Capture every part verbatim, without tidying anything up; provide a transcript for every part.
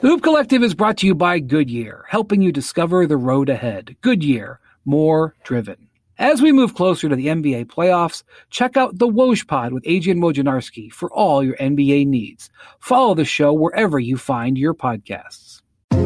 The Hoop Collective is brought to you by Goodyear, helping you discover the road ahead. Goodyear, more driven. As we move closer to the N B A playoffs, check out the Woj Pod with Adrian Wojnarowski for all your N B A needs. Follow the show wherever you find your podcasts.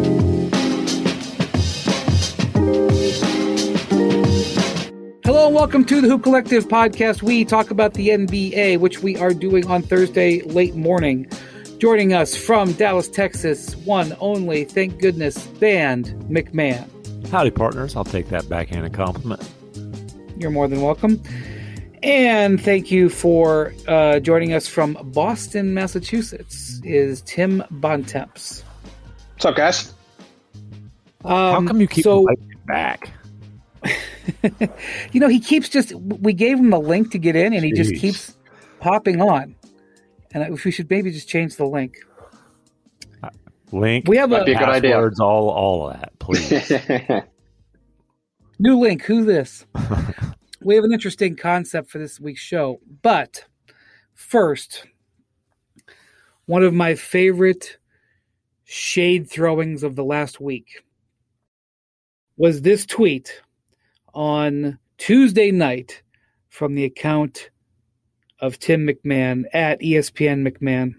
Hello and welcome to the Hoop Collective podcast. We talk about the N B A, which we are doing on Thursday late morning. Joining us from Dallas, Texas, one only, thank goodness, Band McMahon. Howdy, partners. I'll take that backhanded compliment. You're more than welcome. And thank you for uh, joining us from Boston, Massachusetts, is Tim Bontemps. What's up, guys? Um, How come you keep so, inviting back? You know, he keeps just, we gave him the link to get in, and he Jeez. just keeps popping on. And I, we should maybe just change the link. Link. We have Might a, be a good idea. Passwords, all, all of that, please. new link. Who's this? We have an interesting concept for this week's show. But first, one of my favorite shade throwings of the last week was this tweet on Tuesday night from the account of Tim McMahon at E S P N McMahon.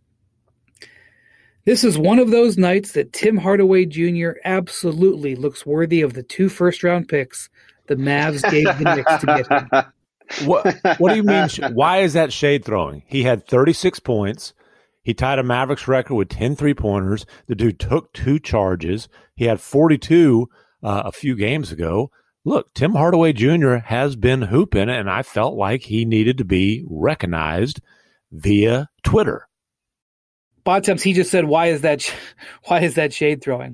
This is one of those nights that Tim Hardaway Junior absolutely looks worthy of the two first-round picks the Mavs gave the Knicks to get him. What, what do you mean? Why is that shade throwing? He had thirty-six points. He tied a Mavericks record with ten three-pointers. The dude took two charges. He had forty-two uh, a few games ago. Look, Tim Hardaway Junior has been hooping, and I felt like he needed to be recognized via Twitter. Bontemps, he just said, "Why is that? Sh- why is that shade throwing?"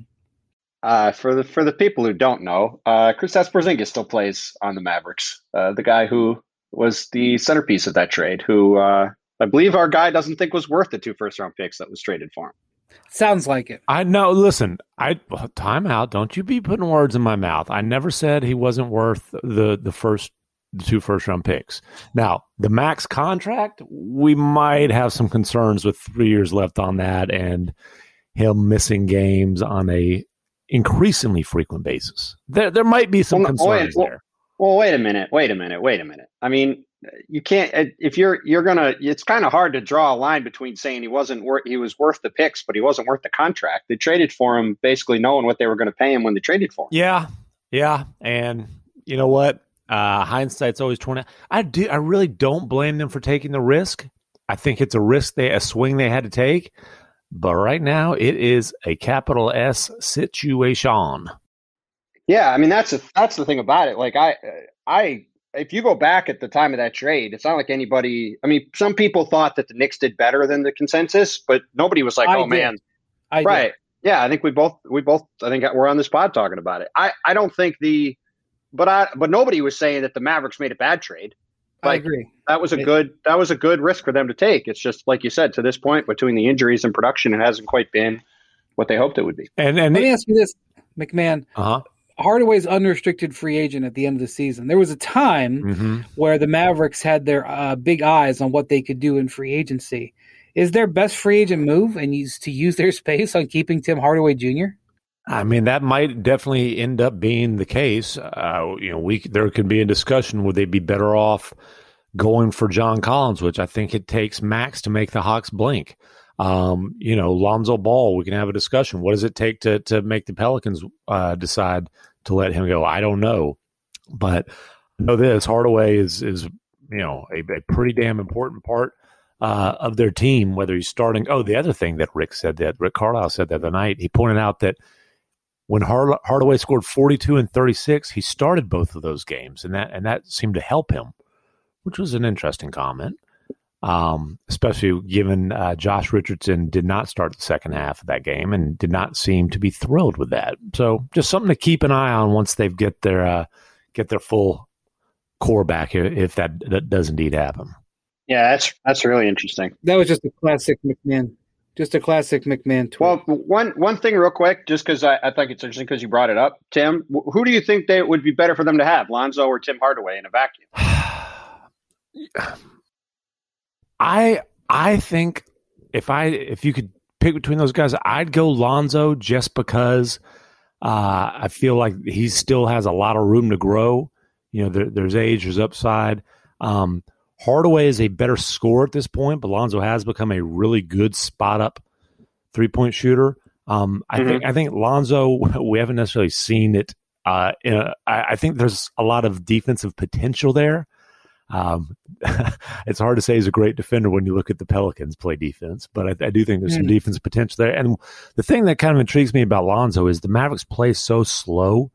Uh, for the for the people who don't know, uh, Kristaps Porzingis still plays on the Mavericks. Uh, the guy who was the centerpiece of that trade, who uh, I believe our guy doesn't think was worth the two first round picks that was traded for him. Sounds like it. I know. Listen, I time out. Don't you be putting words in my mouth. I never said he wasn't worth the the first the two first round picks. Now, the max contract, we might have some concerns with three years left on that, and him missing games on a increasingly frequent basis. There, there might be some well, concerns wait, there. Well, well, wait a minute. Wait a minute. Wait a minute. I mean, you can't. If you're you're gonna, it's kind of hard to draw a line between saying he wasn't worth he was worth the picks, but he wasn't worth the contract. They traded for him, basically knowing what they were going to pay him when they traded for him. Yeah, yeah, and you know what? Uh, hindsight's always twenty. I do. I really don't blame them for taking the risk. I think it's a risk they a swing they had to take. But right now, it is a capital S situation. Yeah, I mean that's a, that's the thing about it. Like I, I, if you go back at the time of that trade, it's not like anybody. I mean, some people thought that the Knicks did better than the consensus, but nobody was like, I "Oh did. man, I right?" did. Yeah, I think we both we both I think we're on this pod talking about it. I, I don't think the, but I but nobody was saying that the Mavericks made a bad trade. Like, I agree. That was a It- good that was a good risk for them to take. It's just like you said, to this point, between the injuries and production, it hasn't quite been what they hoped it would be. And and Let me ask you this, McMahon. uh huh. Hardaway's unrestricted free agent at the end of the season. There was a time Mm-hmm. where the Mavericks had their uh, big eyes on what they could do in free agency. Is their best free agent move and use to use their space on keeping Tim Hardaway Junior? I mean, that might definitely end up being the case. Uh, you know, we there could be a discussion: would they be better off going for John Collins, which I think it takes max to make the Hawks blink. Um, you know, Lonzo Ball, we can have a discussion. What does it take to to make the Pelicans uh, decide to let him go? I don't know. But I know this, Hardaway is, is you know, a, a pretty damn important part uh, of their team, whether he's starting. Oh, the other thing that Rick said, that Rick Carlisle said the other night, he pointed out that when Hard, Hardaway scored forty-two and thirty-six, he started both of those games, and that and that seemed to help him, which was an interesting comment, um, especially given uh, Josh Richardson did not start the second half of that game and did not seem to be thrilled with that. So just something to keep an eye on once they get their uh, get their full core back, if that, that does indeed happen. Yeah, that's that's really interesting. That was just a classic McMahon. Just a classic McMahon tweet. Well, one one thing real quick, just because I, I think it's interesting because you brought it up, Tim. Who do you think they would be better for them to have, Lonzo or Tim Hardaway in a vacuum? I I think if I if you could pick between those guys, I'd go Lonzo just because uh, I feel like he still has a lot of room to grow. You know, there, there's age, there's upside. Um, Hardaway is a better scorer at this point, but Lonzo has become a really good spot up three point shooter. Um, I mm-hmm. think I think Lonzo, we haven't necessarily seen it. Uh, in a, I, I think there's a lot of defensive potential there. Um, it's hard to say he's a great defender when you look at the Pelicans play defense, but I, I do think there's mm-hmm. some defensive potential there. And the thing that kind of intrigues me about Lonzo is the Mavericks play so slow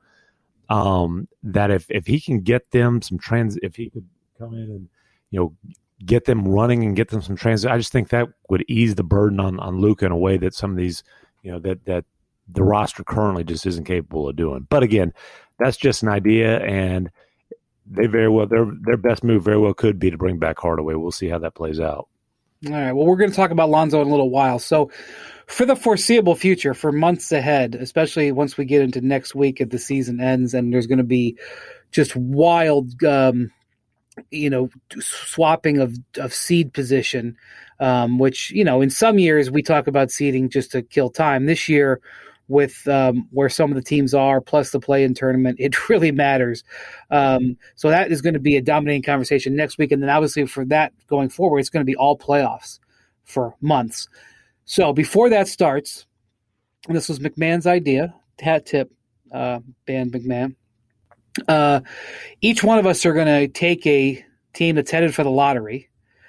um, that if if he can get them some trans, if he could come in and you know get them running and get them some transit, I just think that would ease the burden on on Luka in a way that some of these you know that that the roster currently just isn't capable of doing. But again, that's just an idea, and they very well their their best move very well could be to bring back Hardaway. We'll see how that plays out. All right. Well, we're going to talk about Lonzo in a little while. So for the foreseeable future, for months ahead, especially once we get into next week as the season ends and there's going to be just wild, um, you know, swapping of, of seed position, um, which, you know, in some years we talk about seeding just to kill time. This year, with um, where some of the teams are, plus the play-in tournament, it really matters. Um, so that is going to be a dominating conversation next week. And then obviously for that going forward, it's going to be all playoffs for months. So before that starts, and this was McMahon's idea, hat tip, uh, Dan McMahon, uh, each one of us are going to take a team that's headed for the lottery,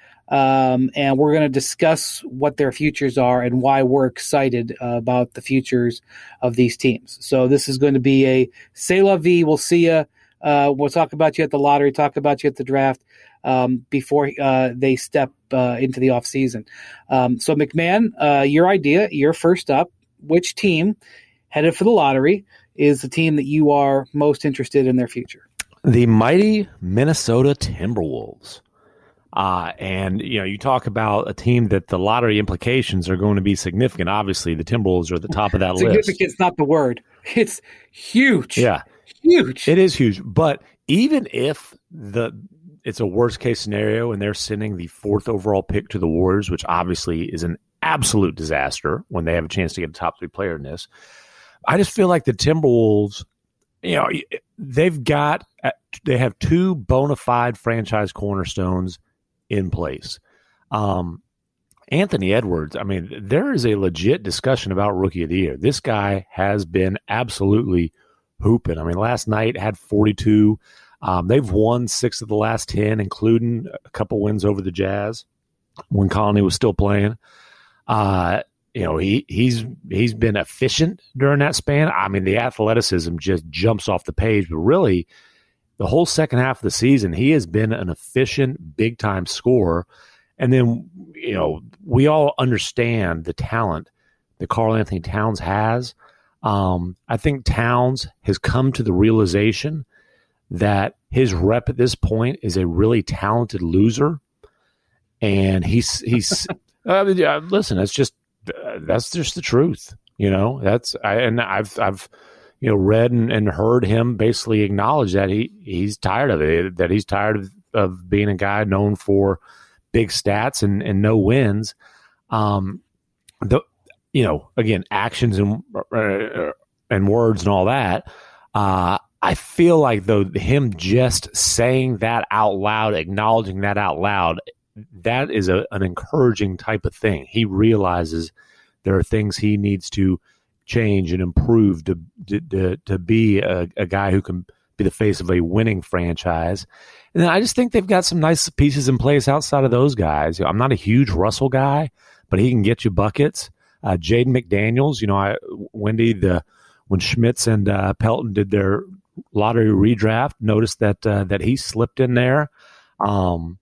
Um, and we're going to discuss what their futures are and why we're excited uh, about the futures of these teams. So this is going to be a c'est la vie. We'll see you. Uh, we'll talk about you at the lottery, talk about you at the draft um, before uh, they step uh, into the offseason. Um, so, McMahon, uh, your idea, you're first up. Which team headed for the lottery is the team that you are most interested in their future? The mighty Minnesota Timberwolves. Uh, and, you know, you talk about a team that the lottery implications are going to be significant. Obviously, the Timberwolves are at the top of that list. Significant's not the word. It's huge. Yeah. Huge. It is huge. But even if the it's a worst-case scenario and they're sending the fourth overall pick to the Warriors, which obviously is an absolute disaster when they have a chance to get a top three player in this, I just feel like the Timberwolves, you know, they've got they have two bona fide franchise cornerstones in place. Um, Anthony Edwards, I mean, there is a legit discussion about Rookie of the Year. This guy has been absolutely hooping. I mean, last night had forty-two. Um, they've won six of the last ten, including a couple wins over the Jazz when Conley was still playing. Uh, you know, he he's he's been efficient during that span. I mean, the athleticism just jumps off the page, but really, the whole second half of the season, he has been an efficient, big-time scorer. And then, you know, we all understand the talent that Karl Anthony Towns has. Um, I think Towns has come to the realization that his rep at this point is a really talented loser. And he's, he's I mean, yeah, listen, that's just, uh, that's just the truth. You know, that's, I, and I've, I've, you know, read and, and heard him basically acknowledge that he, he's tired of it, that he's tired of, of being a guy known for big stats and, and no wins. Um, the, you know, again, actions and, uh, and words and all that. Uh, I feel like though him just saying that out loud, acknowledging that out loud, that is a, an encouraging type of thing. He realizes there are things he needs to change and improve to to, to be a, a guy who can be the face of a winning franchise. And then I just think they've got some nice pieces in place outside of those guys. You know, I'm not a huge Russell guy, but he can get you buckets. Uh, Jaden McDaniels, you know, I Wendy, the when Schmitz and uh, Pelton did their lottery redraft, noticed that uh, that he slipped in there. Um,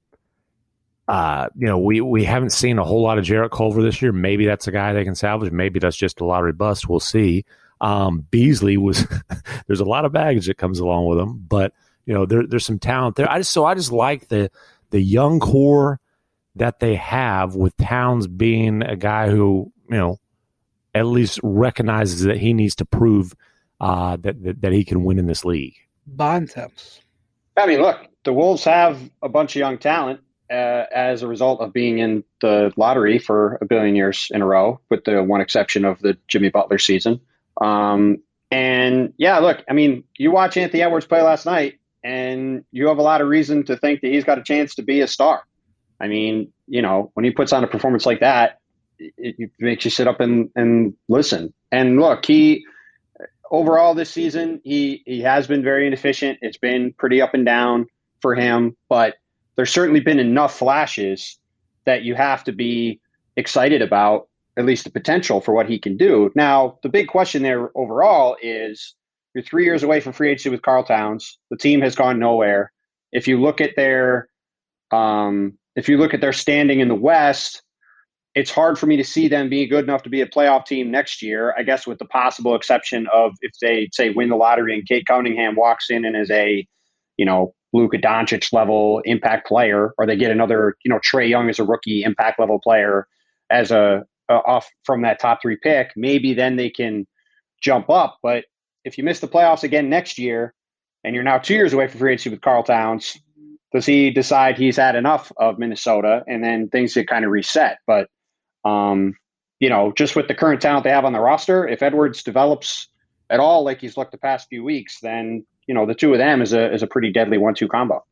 Uh, you know, we, we haven't seen a whole lot of Jarrett Culver this year. Maybe that's a guy they can salvage. Maybe that's just a lottery bust. We'll see. Um, Beasley was – there's a lot of baggage that comes along with him. But, you know, there, there's some talent there. I just So I just like the the young core that they have with Towns being a guy who, you know, at least recognizes that he needs to prove uh, that, that, that he can win in this league. Bontemps. I mean, look, the Wolves have a bunch of young talent. uh, as a result of being in the lottery for a billion years in a row, with the one exception of the Jimmy Butler season. Um, and yeah, look, I mean, you watch Anthony Edwards play last night, and you have a lot of reason to think that he's got a chance to be a star. I mean, you know, when he puts on a performance like that, it, it makes you sit up and, and listen. And look, he overall this season, he he has been very inefficient. It's been pretty up and down for him, but there's certainly been enough flashes that you have to be excited about, at least the potential for what he can do. Now, the big question there overall is you're three years away from free agency with Karl Towns. The team has gone nowhere. If you look at their um, if you look at their standing in the West, it's hard for me to see them being good enough to be a playoff team next year, I guess with the possible exception of if they, say, win the lottery and Kate Cunningham walks in and is a, you know, Luka Doncic level impact player, or they get another, you know, Trae Young as a rookie impact level player as a, a off from that top three pick, maybe then they can jump up. But if you miss the playoffs again next year and you're now two years away from free agency with Karl Towns, does he decide he's had enough of Minnesota and then things get kind of reset? But, um, you know, just with the current talent they have on the roster, if Edwards develops at all like he's looked the past few weeks, then, you know, the two of them is a is a pretty deadly one two combo.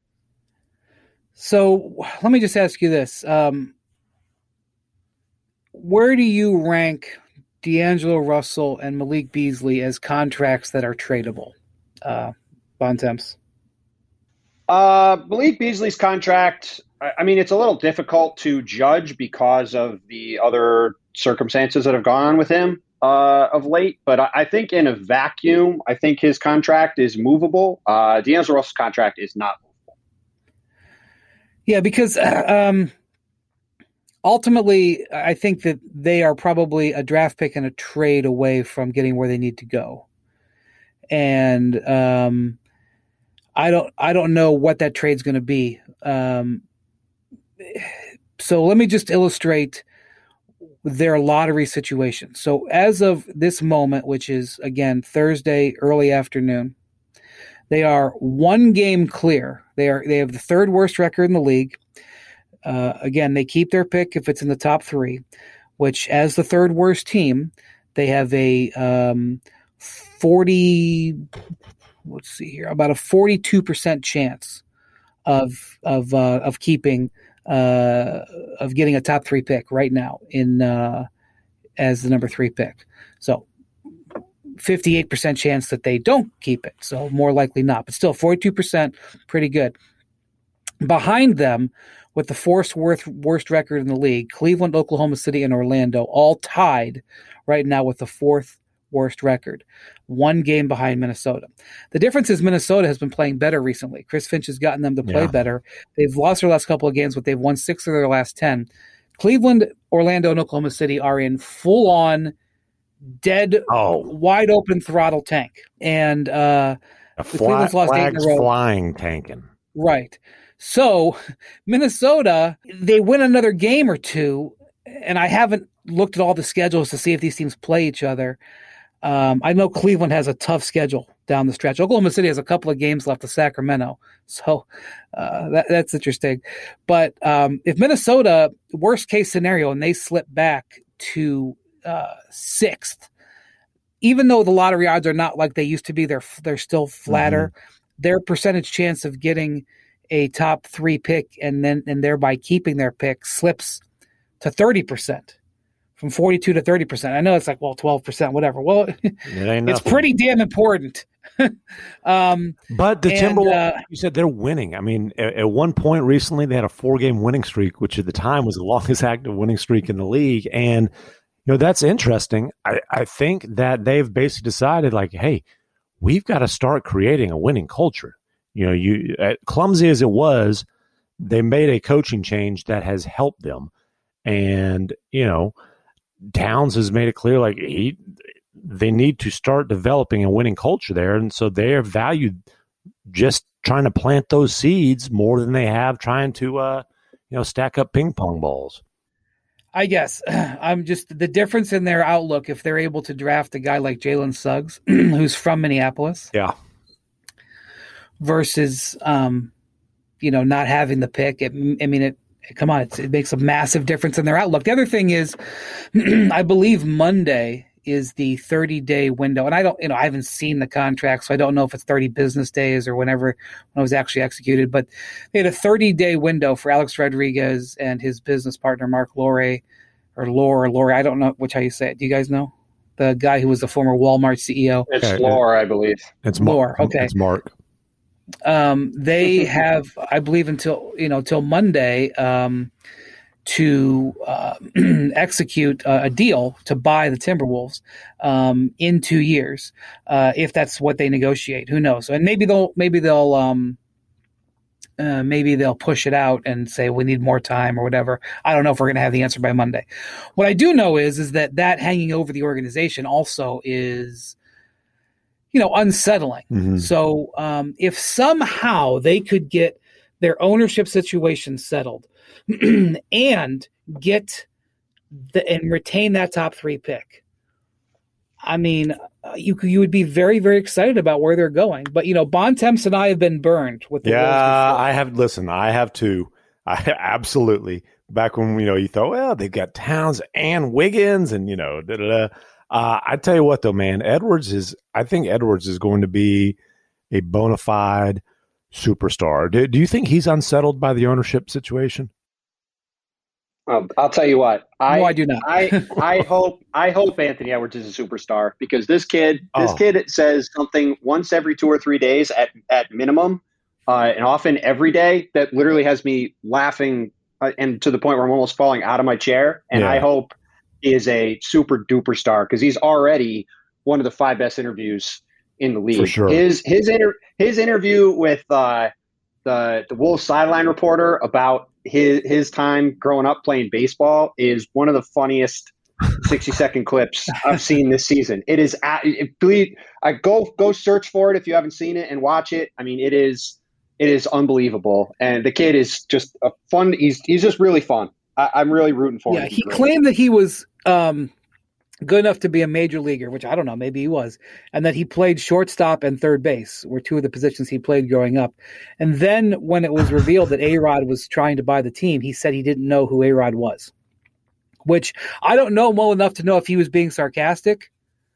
So let me just ask you this. Um, where do you rank D'Angelo Russell and Malik Beasley as contracts that are tradable? Uh, Bontemps. Uh, Malik Beasley's contract, I, I mean, it's a little difficult to judge because of the other circumstances that have gone on with him uh, of late. But I, I think in a vacuum, I think his contract is movable. Uh, D'Angelo Russell's contract is not movable. Yeah, because um, ultimately, I think that they are probably a draft pick and a trade away from getting where they need to go. And um, I don't, I don't know what that trade's going to be. Um, so let me just illustrate their lottery situation. So as of this moment, which is again Thursday early afternoon, they are one game clear. They are they have the third worst record in the league. Uh, again, they keep their pick if it's in the top three, which as the third worst team, they have a um, forty. Let's see here, about a forty-two percent chance of of uh, of keeping uh, of getting a top three pick right now in uh, as the number three pick. So fifty-eight percent chance that they don't keep it. So more likely not, but still forty-two percent, pretty good. Behind them, with the fourth worst, worst record in the league, Cleveland, Oklahoma City, and Orlando all tied right now with the fourth worst record, one game behind Minnesota. The difference is Minnesota has been playing better recently. Chris Finch has gotten them to play yeah. better. They've lost their last couple of games, but they've won six of their last ten. Cleveland, Orlando, and Oklahoma City are in full-on, dead, oh. wide-open throttle tank. And uh, a flat, lost eight in a row. Flying tanking. Right. So Minnesota, they win another game or two, and I haven't looked at all the schedules to see if these teams play each other. Um, I know Cleveland has a tough schedule down the stretch. Oklahoma City has a couple of games left to Sacramento. So uh, that, that's interesting. But um, if Minnesota, worst case scenario, and they slip back to uh, sixth, even though the lottery odds are not like they used to be, they're, they're still flatter. Mm-hmm. Their percentage chance of getting a top three pick and then and thereby keeping their pick slips to thirty percent. From forty-two to thirty percent. I know it's like, well, twelve percent, whatever. Well, it it's pretty damn important. um, but the and, Timberwolves, uh, you said they're winning. I mean, at, at one point recently, they had a four-game winning streak, which at the time was the longest active winning streak in the league. And, you know, that's interesting. I, I think that they've basically decided, like, hey, we've got to start creating a winning culture. You know, you uh, clumsy as it was, they made a coaching change that has helped them. And, you know, Towns has made it clear, like, he, they need to start developing a winning culture there. And so they are valued just trying to plant those seeds more than they have trying to, uh, you know, stack up ping pong balls. I guess I'm just the difference in their outlook. If they're able to draft a guy like Jalen Suggs, who's from Minneapolis. Yeah. Versus, um, you know, not having the pick. It, I mean, it, Come on, it's, it makes a massive difference in their outlook. The other thing is, I believe Monday is the thirty-day window, and I don't, you know, I haven't seen the contract, so I don't know if it's thirty business days or whenever when it was actually executed. But they had a thirty-day window for Alex Rodriguez and his business partner Mark Lore, or Lore, or Lore. I don't know which how you say it. Do you guys know? The guy who was the former Walmart C E O. It's okay. Lore, I believe. It's Lore. Okay, it's Mark. Um, they have, I believe, until you know, till Monday um, to uh, execute a, a deal to buy the Timberwolves um, in two years, uh, if that's what they negotiate. Who knows? And maybe they'll, maybe they'll. Um, Uh, maybe they'll push it out and say we need more time or whatever. I don't know if we're going to have the answer by Monday. What I do know is is that that hanging over the organization also is, you know, unsettling. Mm-hmm. So um, if somehow they could get their ownership situation settled and get the, and retain that top three pick, I mean, you you would be very, very excited about where they're going. But, you know, Bontemps and I have been burned with the Yeah, I have. Listen, I have too. I absolutely. Back when, you know, you thought, well, they've got Towns and Wiggins and, you know, da da da. Uh, I tell you what, though, man, Edwards is, I think Edwards is going to be a bona fide superstar. Do, do you think he's unsettled by the ownership situation? Um, I'll tell you what. I, no, I do not. I I hope I hope Anthony Edwards is a superstar because this kid this oh. kid says something once every two or three days at at minimum, uh, and often every day that literally has me laughing uh, and to the point where I'm almost falling out of my chair. And yeah. I hope he is a super duper star because he's already one of the five best interviews in the league. For sure. His his inter- his interview with uh, the the Wolves sideline reporter about his his time growing up playing baseball is one of the funniest sixty second clips I've seen this season. It is it, please I go go search for it if you haven't seen it and watch it. I mean, it is it is unbelievable, and the kid is just a fun. He's he's just really fun. I, I'm really rooting for yeah, him. Yeah, he claimed that he was um, good enough to be a major leaguer, which I don't know, maybe he was, and that he played shortstop and third base were two of the positions he played growing up. And then when it was revealed that A-Rod was trying to buy the team, he said he didn't know who A-Rod was, which I don't know well enough to know if he was being sarcastic.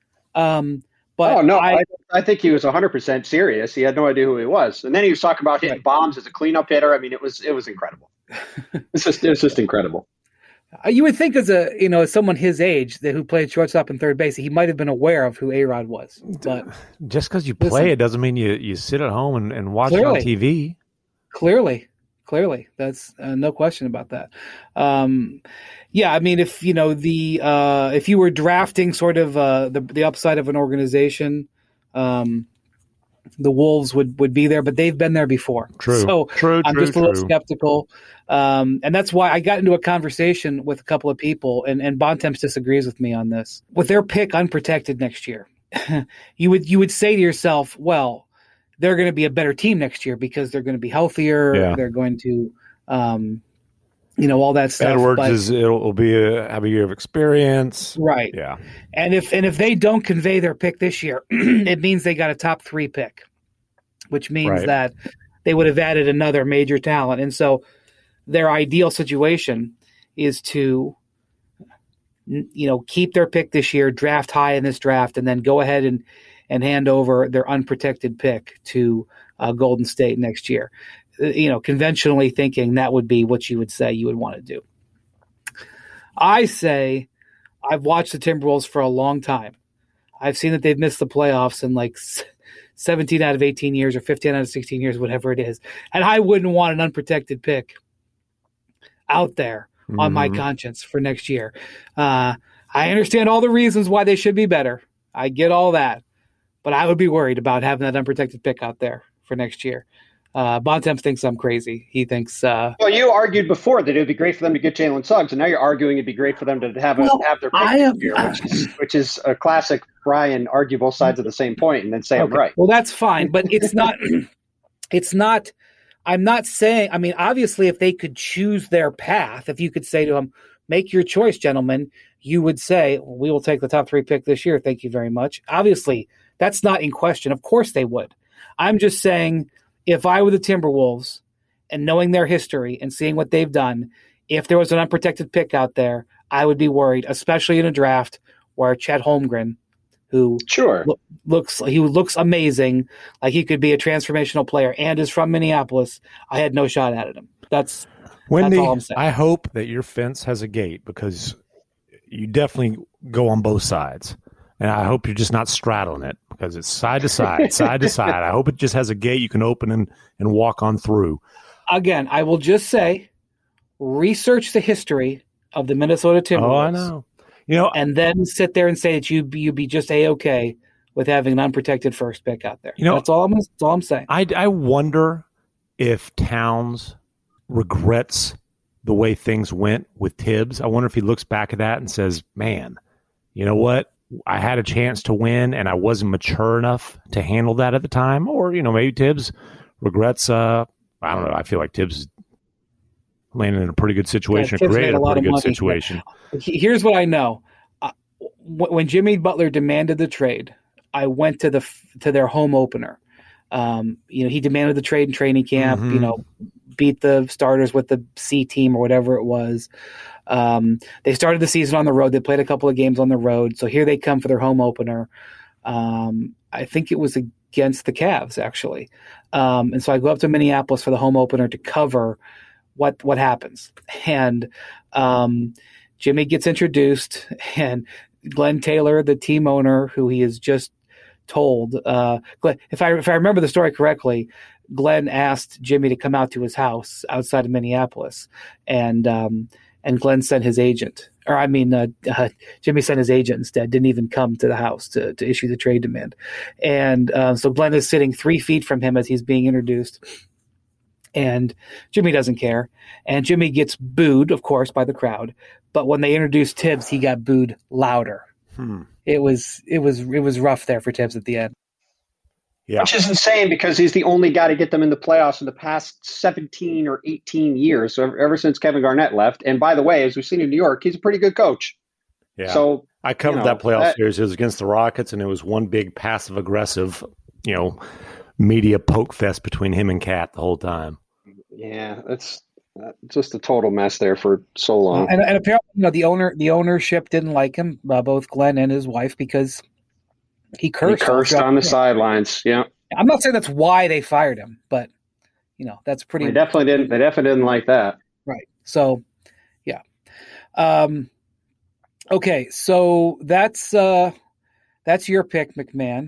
Um, but oh, no, I, I, I think he was one hundred percent serious. He had no idea who he was. And then he was talking about hitting right. bombs as a cleanup hitter. I mean, it was it was incredible. It's just, it was just incredible. You would think as a, you know, as someone his age that who played shortstop and third base, he might have been aware of who A-Rod was. But just because you play listen, it doesn't mean you, you sit at home and, and watch clearly, it on T V. Clearly, clearly. That's uh, no question about that. Um, yeah, I mean, if, you know, the uh, if you were drafting sort of uh, the, the upside of an organization, um, the Wolves would, would be there, but they've been there before. True. So true, I'm true, just a little true. skeptical. Um, and that's why I got into a conversation with a couple of people, and, and Bontemps disagrees with me on this. With their pick unprotected next year, you would you would say to yourself, well, they're going to be a better team next year because they're going to be healthier. Yeah. They're going to, um, you know, all that stuff. Edwards but, is it'll, it'll be a have a year of experience, right? Yeah. And if and if they don't convey their pick this year, it means they got a top three pick, which means right. that they would have added another major talent, and so their ideal situation is to, you know, keep their pick this year, draft high in this draft, and then go ahead and, and hand over their unprotected pick to uh, Golden State next year. You know, conventionally thinking that would be what you would say you would want to do. I say I've watched the Timberwolves for a long time. I've seen that they've missed the playoffs in like seventeen out of eighteen years or fifteen out of sixteen years, whatever it is. And I wouldn't want an unprotected pick out there mm-hmm. on my conscience for next year. Uh, I understand all the reasons why they should be better. I get all that. But I would be worried about having that unprotected pick out there for next year. Uh, Bontemps thinks I'm crazy. He thinks. Uh, well, you argued before that it would be great for them to get Jalen Suggs, and now you're arguing it'd be great for them to have a, well, have their pick I have, year, which is which is a classic Brian argue both sides of the same point and then say okay. I'm right. Well, that's fine, but it's not. It's not. I'm not saying. I mean, obviously, if they could choose their path, if you could say to them, "Make your choice, gentlemen," you would say, well, "We will take the top three pick this year. Thank you very much." Obviously, that's not in question. Of course, they would. I'm just saying. If I were the Timberwolves and knowing their history and seeing what they've done, if there was an unprotected pick out there, I would be worried, especially in a draft where Chet Holmgren, who sure lo- looks he looks amazing, like he could be a transformational player, and is from Minneapolis. I had no shot at him. That's Wendy, that's all I'm saying. I hope that your fence has a gate because you definitely go on both sides. And I hope you're just not straddling it because it's side to side, side to side. I hope it just has a gate you can open and, and walk on through. Again, I will just say, research the history of the Minnesota Timberwolves. Oh, I know. You know, and then sit there and say that you you'd be just a-okay with having an unprotected first pick out there. You know, that's all I'm that's all I'm saying. I, I wonder if Towns regrets the way things went with Tibbs. I wonder if he looks back at that and says, "Man, you know what? I had a chance to win, and I wasn't mature enough to handle that at the time." Or, you know, maybe Tibbs regrets. Uh, I don't know. I feel like Tibbs landed in a pretty good situation, yeah, created a, a pretty good money. situation. Here's what I know: uh, when Jimmy Butler demanded the trade, I went to the to their home opener. Um, you know, he demanded the trade in training camp. Mm-hmm. You know, beat the starters with the C team or whatever it was. Um, they started the season on the road. They played a couple of games on the road. So here they come for their home opener. Um, I think it was against the Cavs, actually. Um, and so I go up to Minneapolis for the home opener to cover what what happens. And um, Jimmy gets introduced, and Glenn Taylor, the team owner, who he has just told, uh, if I if I remember the story correctly, Glenn asked Jimmy to come out to his house outside of Minneapolis, and um, and Glenn sent his agent, or I mean, uh, uh, Jimmy sent his agent instead. Didn't even come to the house to to issue the trade demand, and uh, so Glenn is sitting three feet from him as he's being introduced, and Jimmy doesn't care, and Jimmy gets booed, of course, by the crowd. But when they introduced Tibbs, he got booed louder. Hmm. It was it was it was rough there for Tibbs at the end. Yeah. Which is insane because he's the only guy to get them in the playoffs in the past seventeen or eighteen years. So ever since Kevin Garnett left. And by the way, as we've seen in New York, he's a pretty good coach. Yeah. So I covered you know, that playoff that, series. It was against the Rockets, and it was one big passive aggressive, you know, media poke fest between him and Cat the whole time. Yeah, it's uh, just a total mess there for so long. And, and apparently, you know, the owner, the ownership didn't like him, uh, both Glenn and his wife, because he cursed. He cursed on the sidelines. Yeah, I'm not saying that's why they fired him, but you know, that's pretty. They definitely didn't. They definitely didn't like that. Right. So, yeah. Um. Okay, so that's uh, that's your pick, McMahon.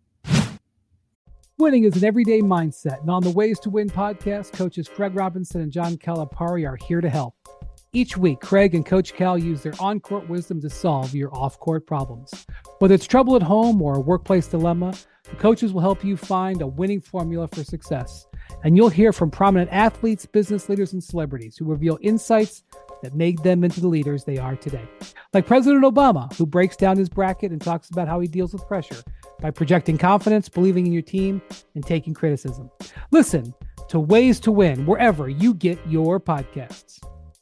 Winning is an everyday mindset, and on the Ways to Win podcast, coaches Craig Robinson and John Calipari are here to help. Each week, Craig and Coach Cal use their on-court wisdom to solve your off-court problems. Whether it's trouble at home or a workplace dilemma, the coaches will help you find a winning formula for success. And you'll hear from prominent athletes, business leaders, and celebrities who reveal insights that made them into the leaders they are today. Like President Obama, who breaks down his bracket and talks about how he deals with pressure by projecting confidence, believing in your team, and taking criticism. Listen to Ways to Win wherever you get your podcasts.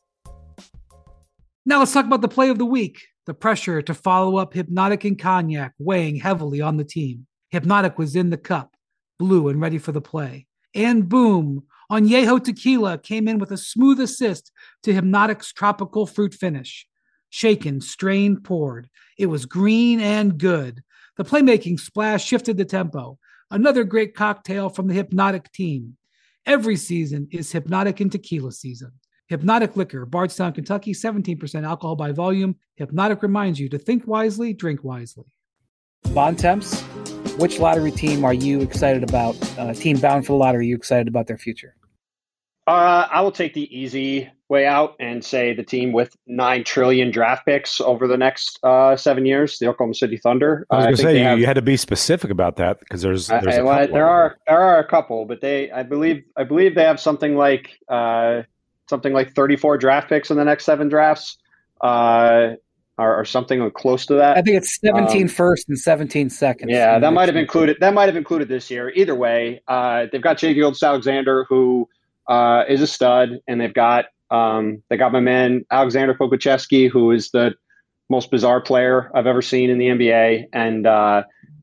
Now let's talk about the play of the week. The pressure to follow up Hypnotic and Cognac weighing heavily on the team. Hypnotic was in the cup, blue and ready for the play. And boom, Añejo Tequila came in with a smooth assist to Hypnotic's tropical fruit finish. Shaken, strained, poured. It was green and good. The playmaking splash shifted the tempo. Another great cocktail from the Hypnotic team. Every season is Hypnotic and Tequila season. Hypnotic Liquor, Bardstown, Kentucky, seventeen percent alcohol by volume. Hypnotic reminds you to think wisely, drink wisely. Bontemps, which lottery team are you excited about? Uh, team bound for the lottery, are you excited about their future? Uh, I will take the easy way out and say the team with nine trillion draft picks over the next uh, seven years, the Oklahoma City Thunder. I was going to say you, have, you had to be specific about that because there's, there's I, a well, couple there are there are a couple, but they I believe I believe they have something like uh, something like thirty-four draft picks in the next seven drafts, uh, or, or something close to that. I think it's seventeen um, first and seventeen seconds. Yeah, that might have included that might have included this year. Either way, uh, they've got Shai Gilgeous-Alexander, who uh, is a stud, and they've got um, they got my man Alexander Pokusevski, who is the most bizarre player I've ever seen in the N B A, and uh,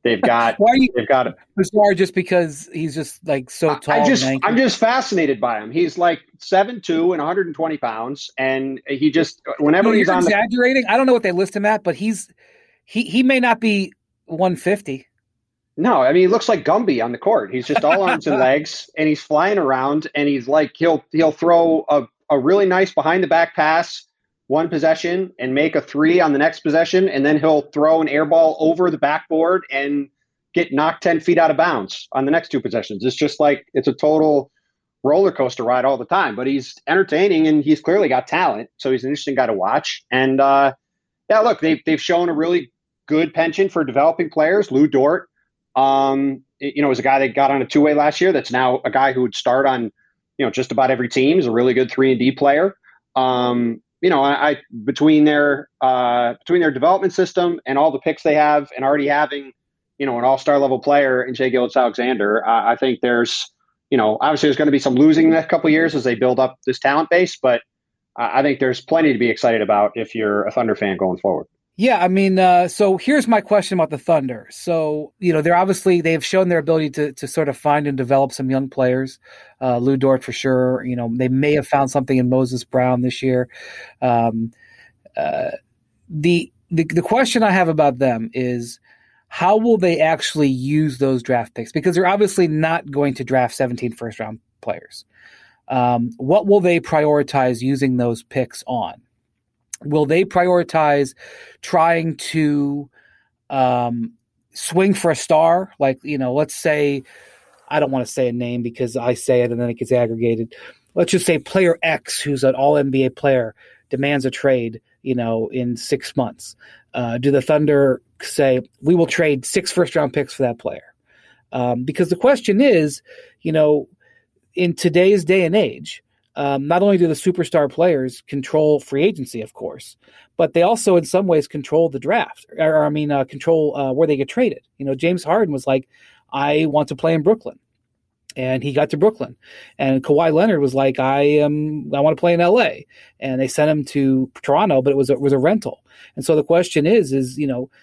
They've got. Why are you they've got bizarre just because he's just like so tall? I just, and I'm just fascinated by him. He's like seven two and one hundred twenty pounds, and he just whenever no, he's you're on exaggerating. The, I don't know what they list him at, but he's he he may not be one fifty. No, I mean he looks like Gumby on the court. He's just all arms and legs, and he's flying around, and he's like he'll he'll throw a, a really nice behind the back pass one possession and make a three on the next possession, and then he'll throw an air ball over the backboard and get knocked ten feet out of bounds on the next two possessions. It's just like it's a total roller coaster ride all the time. But he's entertaining, and he's clearly got talent, so he's an interesting guy to watch. And uh, yeah, look, they've they've shown a really good penchant for developing players. Lou Dort. Um, you know, was a guy that got on a two-way last year. That's now a guy who would start on, you know, just about every team. He's a really good three and D player. Um, you know, I, I between their uh, between their development system and all the picks they have, and already having, you know, an all-star level player in Shai Gilgeous-Alexander, uh, I think there's, you know, obviously there's going to be some losing in the next couple of years as they build up this talent base, but uh, I think there's plenty to be excited about if you're a Thunder fan going forward. Yeah, I mean, uh, so here's my question about the Thunder. So, you know, they're obviously, they've shown their ability to to sort of find and develop some young players. Uh, Lou Dort for sure. You know, they may have found something in Moses Brown this year. Um, uh, the, the the question I have about them is, how will they actually use those draft picks? Because they're obviously not going to draft seventeen first-round players. Um, what will they prioritize using those picks on? Will they prioritize trying to um, swing for a star? Like, you know, let's say, I don't want to say a name because I say it and then it gets aggregated. Let's just say player X, who's an all N B A player, demands a trade, you know, in six months. Uh, do the Thunder say, we will trade six first-round picks for that player? Um, because the question is, you know, in today's day and age, Um, not only do the superstar players control free agency, of course, but they also in some ways control the draft, or, or I mean, uh, control uh, where they get traded. You know, James Harden was like, I want to play in Brooklyn, and he got to Brooklyn. And Kawhi Leonard was like, I am, I want to play in L A, and they sent him to Toronto, but it was a, it was a rental. And so the question is, is you know,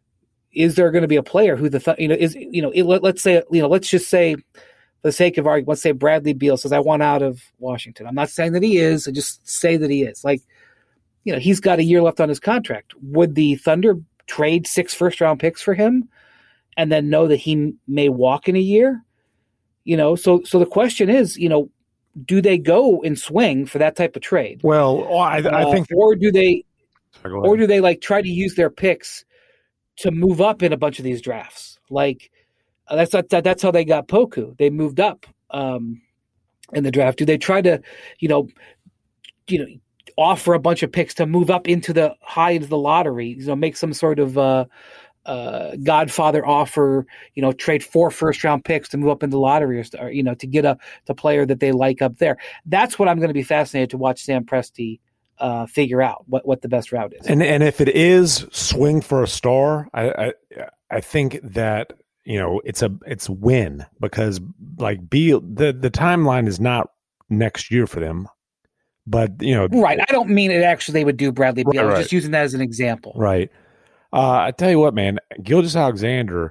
is there going to be a player who the th- you know is you know it, let, let's say you know let's just say. For the sake of argument, let's say Bradley Beal says, I want out of Washington. I'm not saying that he is. I just say that he is. Like, you know, he's got a year left on his contract. Would the Thunder trade six first-round picks for him and then know that he may walk in a year? You know, so so the question is, you know, do they go and swing for that type of trade? Well, I, I think uh, – or do they Sorry, or do they, like, try to use their picks to move up in a bunch of these drafts? Like – Uh, that's that, that's how they got Poku. They moved up um, in the draft. Do they try to, you know, you know, offer a bunch of picks to move up into the high into the lottery? You know, make some sort of uh, uh, Godfather offer. You know, trade four first round picks to move up in the lottery, or, or you know, to get a the player that they like up there. That's what I'm going to be fascinated to watch Sam Presti uh, figure out what, what the best route is. And and if it is swing for a star, I I, I think that. You know, it's a it's a win because like Beal, the the timeline is not next year for them, but you know, right. I don't mean it actually they would do Bradley Beal. Right, right. I'm just using that as an example. Right. Uh, I tell you what, man, Gilgeous-Alexander.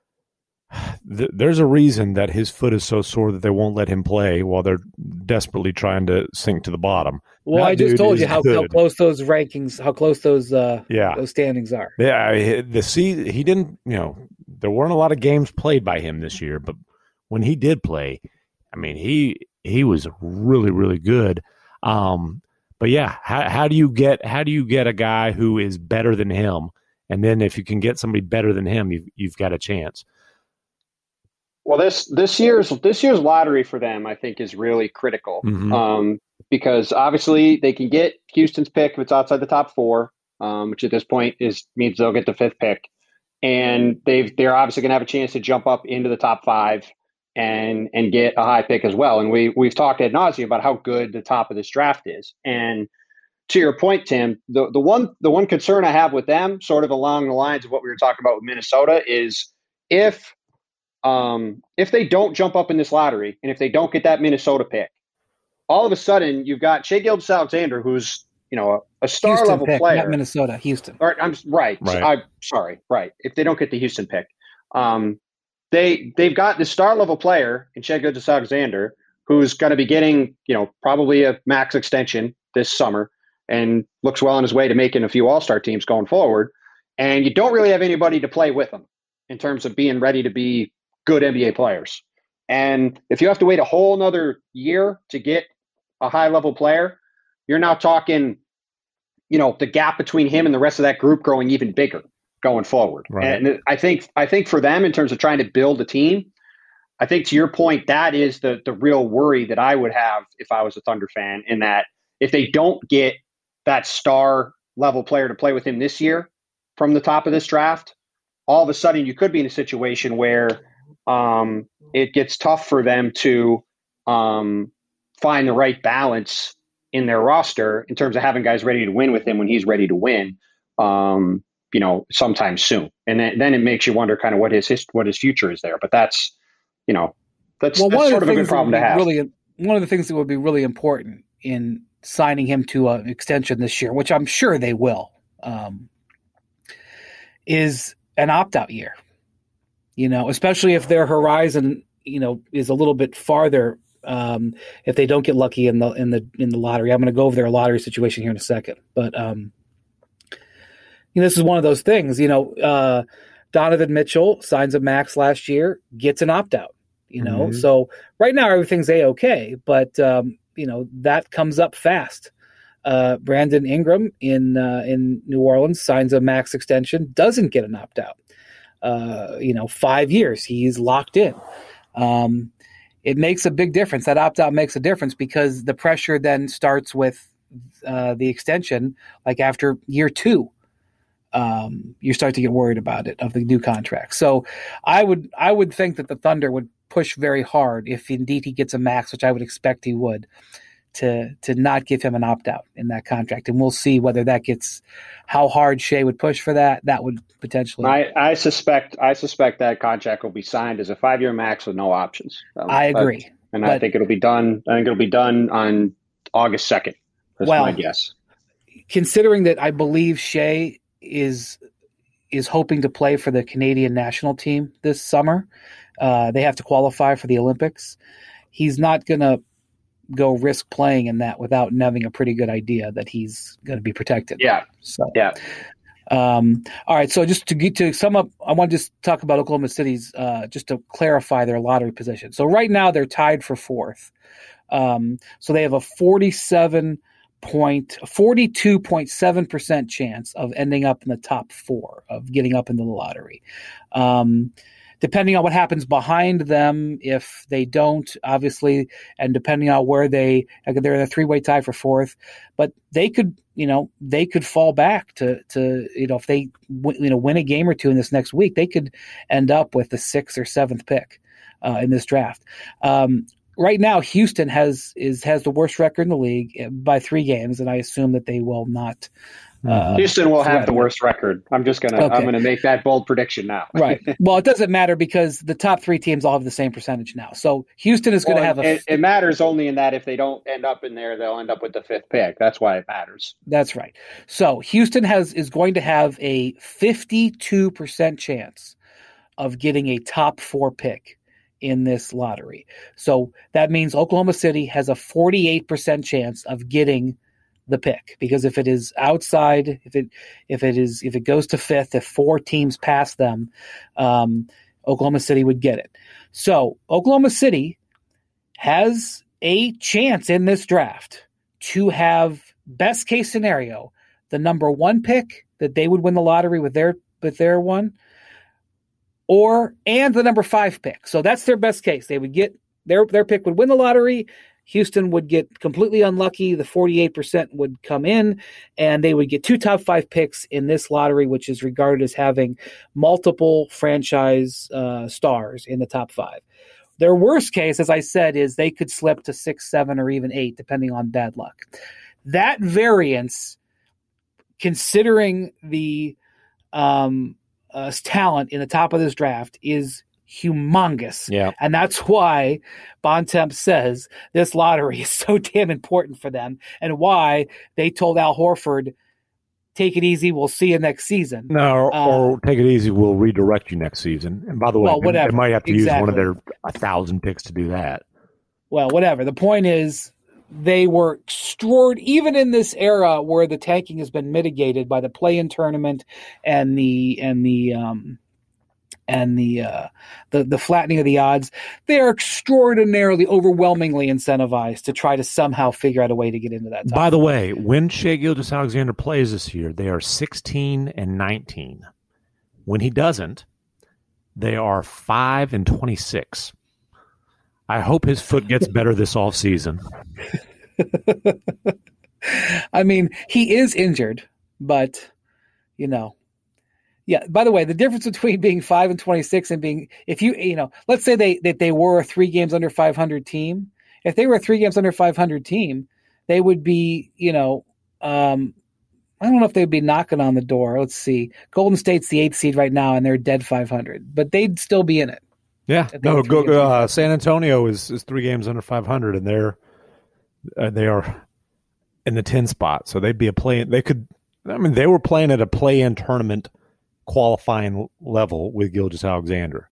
Th- there's a reason that his foot is so sore that they won't let him play while they're desperately trying to sink to the bottom. Well, That I just dude told is you how, good. how close those rankings, how close those uh, Yeah. those standings are. Yeah, the see he didn't. You know, there weren't a lot of games played by him this year, but when he did play, I mean, he he was really really good. Um, but yeah, how how do you get how do you get a guy who is better than him, and then if you can get somebody better than him, you've you've got a chance. Well, this this year's this year's lottery for them, I think, is really critical Mhm. um, because obviously they can get Houston's pick if it's outside the top four, um, which at this point is means they'll get the fifth pick, and they've they're obviously going to have a chance to jump up into the top five and and get a high pick as well. And we we've talked ad nauseum about how good the top of this draft is. And to your point, Tim, the the one the one concern I have with them, sort of along the lines of what we were talking about with Minnesota, is if. Um, if they don't jump up in this lottery and if they don't get that Minnesota pick, all of a sudden you've got Shai Gilgeous-Alexander, who's, you know, a, a star Houston level pick, player. not Minnesota, Houston. Or, I'm right. Right. I'm sorry. Right. If they don't get the Houston pick, Um, they they've got the star level player in Shai Gilgeous-Alexander, who's going to be getting, you know, probably a max extension this summer and looks well on his way to making a few all-star teams going forward. And you don't really have anybody to play with him in terms of being ready to be good N B A players. And if you have to wait a whole nother year to get a high-level player, you're now talking, you know, the gap between him and the rest of that group growing even bigger going forward. Right. And I think I think for them, in terms of trying to build a team, I think to your point, that is the the real worry that I would have if I was a Thunder fan, in that if they don't get that star level player to play with him this year from the top of this draft, all of a sudden you could be in a situation where um, it gets tough for them to um, find the right balance in their roster in terms of having guys ready to win with him when he's ready to win, um, you know, sometime soon. And then, then it makes you wonder kind of what his, his what his future is there. But that's, you know, that's, well, that's sort of a good problem to have. Really, one of the things that would be really important in signing him to an extension this year, which I'm sure they will, um, is an opt-out year. You know, especially if their horizon, you know, is a little bit farther. Um, if they don't get lucky in the in the in the lottery, I'm going to go over their lottery situation here in a second. But um, you know, this is one of those things. You know, uh, Donovan Mitchell signs a max last year, gets an opt-out. You know, mm-hmm. So right now everything's a-okay, but um, you know, that comes up fast. Uh, Brandon Ingram in uh, in New Orleans signs a max extension, doesn't get an opt-out. Uh, you know, five years, he's locked in. Um, it makes a big difference. That opt-out makes a difference because the pressure then starts with uh, the extension. Like after year two, um, you start to get worried about it, of the new contract. So I would I would think that the Thunder would push very hard if indeed he gets a max, which I would expect he would, to to not give him an opt-out in that contract. And we'll see whether that gets, how hard Shai would push for that. That would potentially. I, I suspect I suspect that contract will be signed as a five-year max with no options. Um, I agree. But, and but, I think it'll be done. I think it'll be done on August second. That's well, my guess. Considering that I believe Shai is is hoping to play for the Canadian national team this summer, uh, they have to qualify for the Olympics. He's not going to go risk playing in that without having a pretty good idea that he's going to be protected. Yeah. So, yeah. Um, all right. So just to get to sum up, I want to just talk about Oklahoma City's, uh, just to clarify their lottery position. So right now they're tied for fourth. Um, so they have a forty-seven point, forty-two point seven percent chance of ending up in the top four, of getting up into the lottery. Um, Depending on what happens behind them, if they don't, obviously, and depending on where they, they're in a three-way tie for fourth, but they could, you know, they could fall back to, to you know, if they, you know, win a game or two in this next week, they could end up with the sixth or seventh pick uh, in this draft. Um, right now, Houston has is has the worst record in the league by three games, and I assume that they will not. Uh, Houston will have the worst record. I'm just gonna okay. I'm gonna make that bold prediction now. Right. Well, it doesn't matter because the top three teams all have the same percentage now. So Houston is well, going to have a. It, it matters only in that if they don't end up in there, they'll end up with the fifth pick. That's why it matters. That's right. So Houston has is going to have a fifty-two percent chance of getting a top four pick in this lottery. So that means Oklahoma City has a forty-eight percent chance of getting the pick, because if it is outside, if it if it is if it goes to fifth, if four teams pass them, um, Oklahoma City would get it. So Oklahoma City has a chance in this draft to have, best case scenario, the number one pick, that they would win the lottery with their with their one, or and the number five pick. So that's their best case. They would get their their pick would win the lottery. Houston would get completely unlucky. The forty-eight percent would come in, and they would get two top five picks in this lottery, which is regarded as having multiple franchise uh, stars in the top five. Their worst case, as I said, is they could slip to six, seven, or even eight, depending on bad luck. That variance, considering the um, uh, talent in the top of this draft, is humongous. Yeah. And that's why Bontemps says this lottery is so damn important for them, and why they told Al Horford take it easy, we'll see you next season. No, or, uh, or take it easy, we'll redirect you next season. And by the way, well, they, whatever. they might have to exactly. use one of their a thousand picks to do that. Well, whatever. The point is, they were extraordinary, even in this era where the tanking has been mitigated by the play-in tournament and the and the um, and the, uh, the the flattening of the odds. They are extraordinarily, overwhelmingly incentivized to try to somehow figure out a way to get into that top. By the way, when Shai Gilgeous-Alexander plays this year, they are sixteen and nineteen. When he doesn't, they are five and twenty-six. I hope his foot gets better this offseason. I mean, he is injured, but, you know. Yeah, by the way, the difference between being five and twenty-six and being, if you, you know, let's say they that they were a three games under five hundred team. If they were a three games under five hundred team, they would be, you know, um, I don't know if they'd be knocking on the door. Let's see. Golden State's the eighth seed right now, and they're dead five hundred, but they'd still be in it. Yeah, no, go, uh, San Antonio is, is three games under five hundred, and they're uh, they are in the ten spot, so they'd be a play. They could, I mean, they were playing at a play-in tournament qualifying level with Gilgeous-Alexander.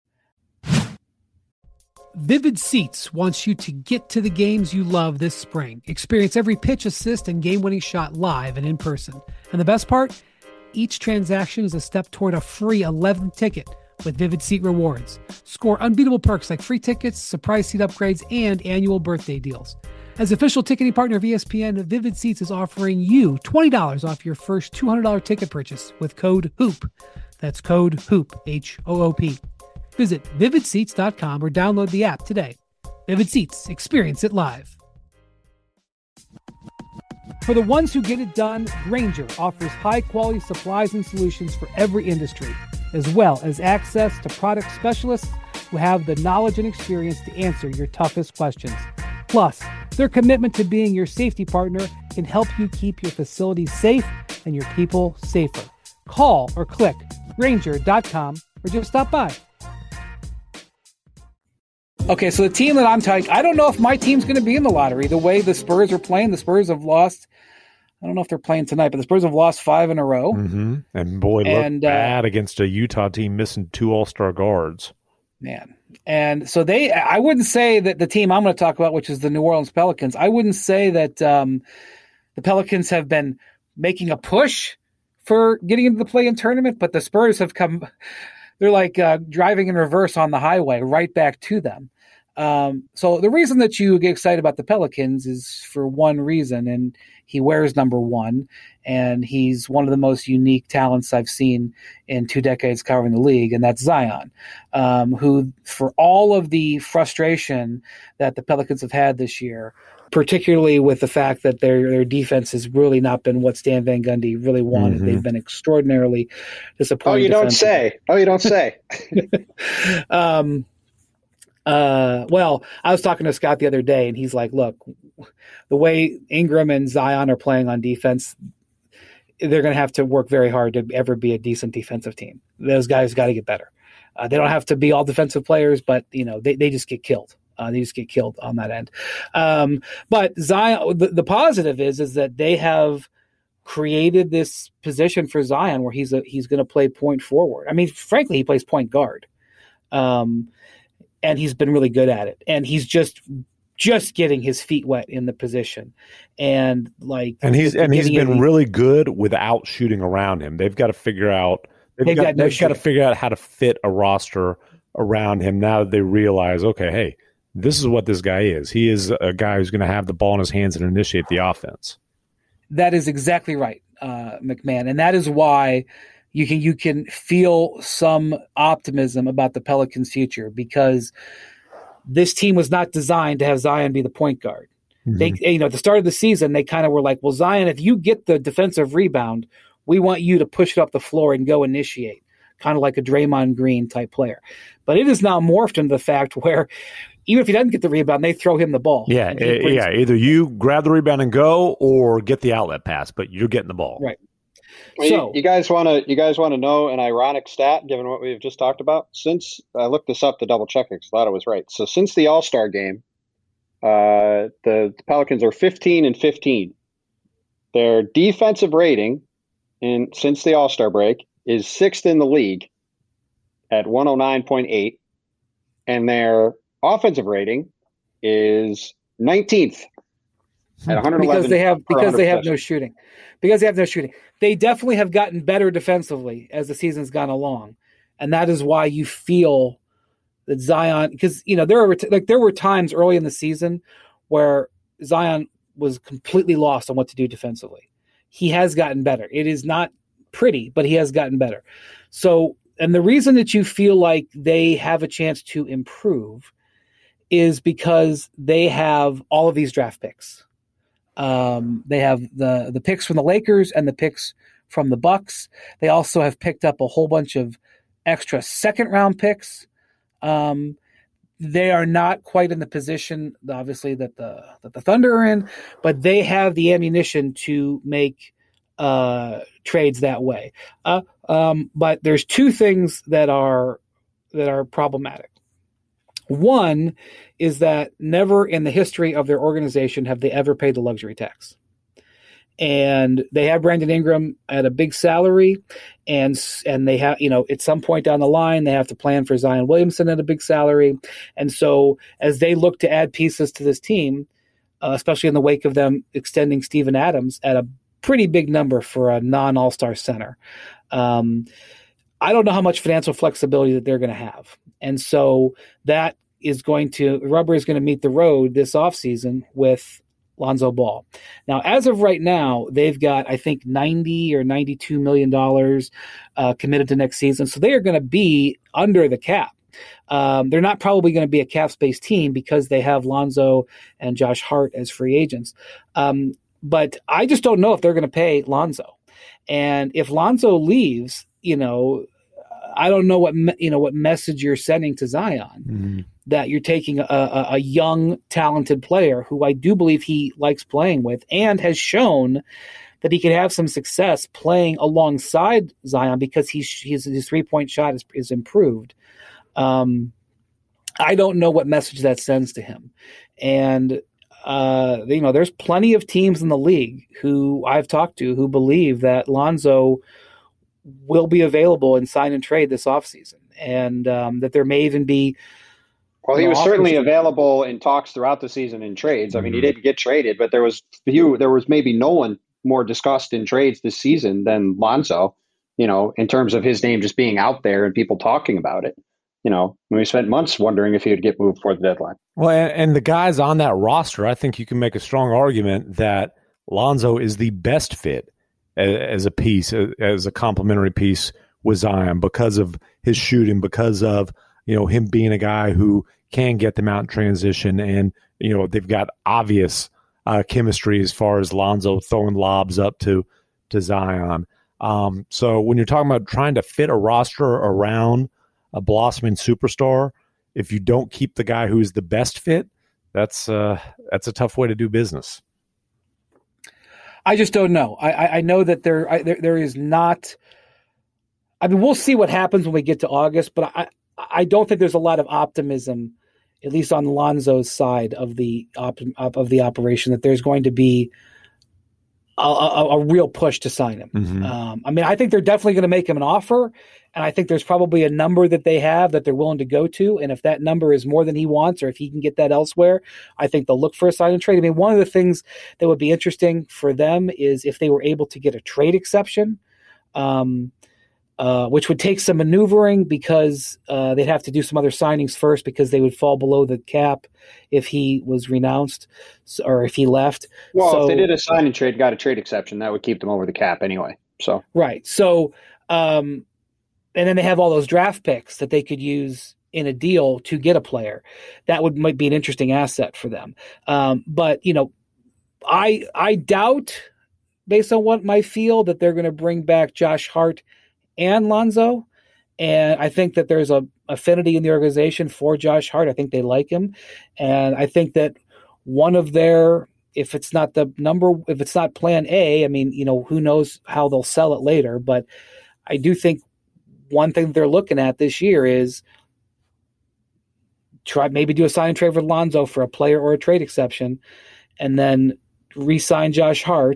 Vivid Seats wants you to get to the games you love this spring. Experience every pitch, assist, and game-winning shot live and in person. And the best part? Each transaction is a step toward a free eleventh ticket with Vivid Seat Rewards. Score unbeatable perks like free tickets, surprise seat upgrades, and annual birthday deals. As official ticketing partner of E S P N, Vivid Seats is offering you twenty dollars off your first two hundred dollars ticket purchase with code HOOP. That's code HOOP, H O O P. Visit vivid seats dot com or download the app today. Vivid Seats, experience it live. For the ones who get it done, Grainger offers high-quality supplies and solutions for every industry, as well as access to product specialists who have the knowledge and experience to answer your toughest questions. Plus, their commitment to being your safety partner can help you keep your facility safe and your people safer. Call or click Grainger dot com or just stop by. Okay, so the team that I'm taking, I don't know if my team's going to be in the lottery. The way the Spurs are playing, the Spurs have lost, I don't know if they're playing tonight, but the Spurs have lost five in a row. Mm-hmm. And boy, and, looked bad uh, against a Utah team missing two all-star guards. Man. And so they, I wouldn't say that the team I'm going to talk about, which is the New Orleans Pelicans, I wouldn't say that um, the Pelicans have been making a push for getting into the play-in tournament, but the Spurs have come, they're like uh, driving in reverse on the highway right back to them. Um, so the reason that you get excited about the Pelicans is for one reason, and he wears number one, and he's one of the most unique talents I've seen in two decades covering the league, and that's Zion, um, who, for all of the frustration that the Pelicans have had this year, particularly with the fact that their their defense has really not been what Stan Van Gundy really wanted. Mm-hmm. They've been extraordinarily disappointing. Oh, you don't say. Oh, you don't say. um, uh, well, I was talking to Scott the other day, and he's like, look, the way Ingram and Zion are playing on defense, they're going to have to work very hard to ever be a decent defensive team. Those guys got to get better. Uh, they don't have to be all defensive players, but, you know, they, they just get killed. Uh, they just get killed on that end. Um, but Zion, the, the positive is, is that they have created this position for Zion where he's a, he's going to play point forward. I mean, frankly, he plays point guard. Um, and he's been really good at it. And he's just, just getting his feet wet in the position. And like, and he's, and he's been really good without shooting around him. They've got to figure out, they've, they've got, got, no they've got to figure out how to fit a roster around him. Now that they realize, okay, hey, this is what this guy is. He is a guy who's going to have the ball in his hands and initiate the offense. That is exactly right, uh, McMahon. And that is why you can you can feel some optimism about the Pelicans' future, because this team was not designed to have Zion be the point guard. Mm-hmm. They, you know, at the start of the season, they kind of were like, well, Zion, if you get the defensive rebound, we want you to push it up the floor and go initiate, kind of like a Draymond Green type player. But it is now morphed into the fact where even if he doesn't get the rebound, they throw him the ball. Yeah, brings, yeah. Either you grab the rebound and go, or get the outlet pass, but you're getting the ball. Right. Well, so you, you guys want to you guys want to know an ironic stat, given what we've just talked about? Since I looked this up to double check it, because I thought it was right. So since the All-Star game, uh, the, the Pelicans are fifteen and fifteen. Their defensive rating in since the All-Star break is sixth in the league at one oh nine point eight, and their offensive rating is nineteenth at one eleven. Because they have because they have no shooting. Because they have no shooting. They definitely have gotten better defensively as the season's gone along. And that is why you feel that Zion, because you know there were like there were times early in the season where Zion was completely lost on what to do defensively. He has gotten better. It is not pretty, but he has gotten better. So, and the reason that you feel like they have a chance to improve is because they have all of these draft picks. Um, they have the the picks from the Lakers and the picks from the Bucks. They also have picked up a whole bunch of extra second round picks. Um, they are not quite in the position, obviously, that the that the Thunder are in, but they have the ammunition to make uh, trades that way. Uh, um, but there's two things that are that are problematic. One is that never in the history of their organization have they ever paid the luxury tax. And they have Brandon Ingram at a big salary, and and they have, you know, at some point down the line, they have to plan for Zion Williamson at a big salary. And so as they look to add pieces to this team, uh, especially in the wake of them extending Steven Adams at a pretty big number for a non-All-Star center, um, I don't know how much financial flexibility that they're going to have. And so that is going to, rubber is going to meet the road this offseason with Lonzo Ball. Now, as of right now, they've got, I think, ninety or ninety-two million dollars uh, committed to next season. So they are going to be under the cap. Um, they're not probably going to be a cap space team because they have Lonzo and Josh Hart as free agents. Um, but I just don't know if they're going to pay Lonzo. And if Lonzo leaves, you know, I don't know what, me, you know, what message you're sending to Zion. Mm-hmm. That you're taking a, a, a young, talented player who I do believe he likes playing with and has shown that he can have some success playing alongside Zion because he's, he's, his three-point shot is, is improved. Um, I don't know what message that sends to him. And, uh, you know, there's plenty of teams in the league who I've talked to who believe that Lonzo will be available in sign and trade this offseason, and um, that there may even be. Well, he was certainly available in talks throughout the season in trades. I mean, he didn't get traded, but there was few, there was maybe no one more discussed in trades this season than Lonzo, you know, in terms of his name just being out there and people talking about it. You know, we spent months wondering if he would get moved before the deadline. Well, and, and the guys on that roster, I think you can make a strong argument that Lonzo is the best fit as, as a piece, as a complementary piece with Zion because of his shooting, because of, you know, him being a guy who can get them out in transition. And, you know, they've got obvious uh, chemistry as far as Lonzo throwing lobs up to, to Zion. Um, so when you're talking about trying to fit a roster around a blossoming superstar, if you don't keep the guy who's the best fit, that's uh, that's a tough way to do business. I just don't know. I, I know that there, I, there there is not. I mean, we'll see what happens when we get to August, but I I don't think there's a lot of optimism, at least on Lonzo's side of the op, of the operation, that there's going to be a, a, a real push to sign him. Mm-hmm. Um, I mean, I think they're definitely going to make him an offer, and I think there's probably a number that they have that they're willing to go to, and if that number is more than he wants, or if he can get that elsewhere, I think they'll look for a sign and trade. I mean, one of the things that would be interesting for them is if they were able to get a trade exception. Um, Uh, which would take some maneuvering because uh, they'd have to do some other signings first because they would fall below the cap if he was renounced or if he left. Well, so, if they did a sign and trade, got a trade exception, that would keep them over the cap anyway. So right. So, um, and then they have all those draft picks that they could use in a deal to get a player. That would might be an interesting asset for them. Um, but you know, I I doubt, based on what I feel, that they're going to bring back Josh Hart and Lonzo, and I think that there's a affinity in the organization for Josh Hart. I think they like him, and I think that one of their, if it's not the number, if it's not plan A, I mean, you know, who knows how they'll sell it later, but I do think one thing they're looking at this year is try maybe do a sign and trade for Lonzo for a player or a trade exception, and then re-sign Josh Hart,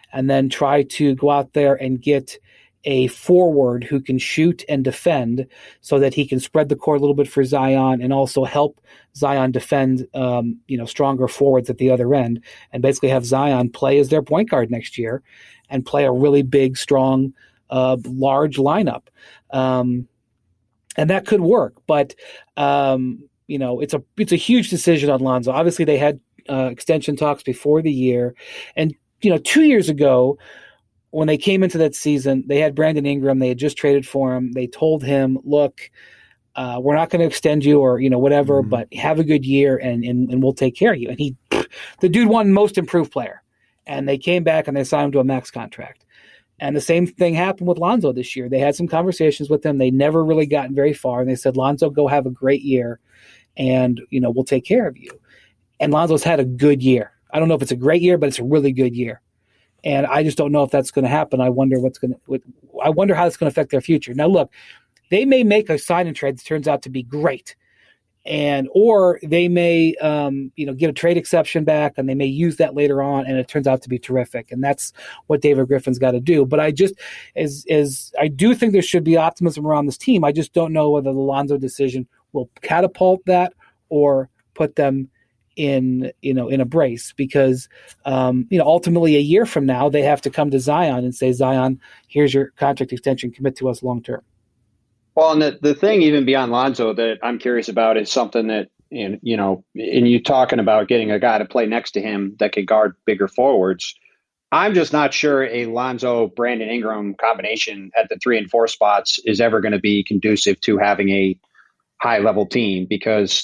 and then try to go out there and get a forward who can shoot and defend so that he can spread the court a little bit for Zion and also help Zion defend, um, you know, stronger forwards at the other end, and basically have Zion play as their point guard next year and play a really big, strong, uh, large lineup. Um, and that could work, but, um, you know, it's a, it's a huge decision on Lonzo. Obviously they had uh, extension talks before the year, and, you know, two years ago, when they came into that season, they had Brandon Ingram. They had just traded for him. They told him, look, uh, we're not going to extend you or, you know, whatever, mm-hmm. but have a good year and, and and we'll take care of you. And he, the dude won most improved player. And they came back and they signed him to a max contract. And the same thing happened with Lonzo this year. They had some conversations with him. They never really gotten very far. And they said, Lonzo, go have a great year and, you know, we'll take care of you. And Lonzo's had a good year. I don't know if it's a great year, but it's a really good year. And I just don't know if that's going to happen. I wonder what's going to. I wonder how it's going to affect their future. Now, look, they may make a sign and trade that turns out to be great, and or they may, um, you know, get a trade exception back, and they may use that later on, and it turns out to be terrific. And that's what David Griffin's got to do. But I just, as as I do think there should be optimism around this team. I just don't know whether the Lonzo decision will catapult that or put them in, you know, in a brace, because, um, you know, ultimately a year from now, they have to come to Zion and say, Zion, here's your contract extension, commit to us long term. Well, and the, the thing even beyond Lonzo that I'm curious about is something that, you know, and you talking about getting a guy to play next to him that can guard bigger forwards. I'm just not sure a Lonzo Brandon Ingram combination at the three and four spots is ever going to be conducive to having a high level team, because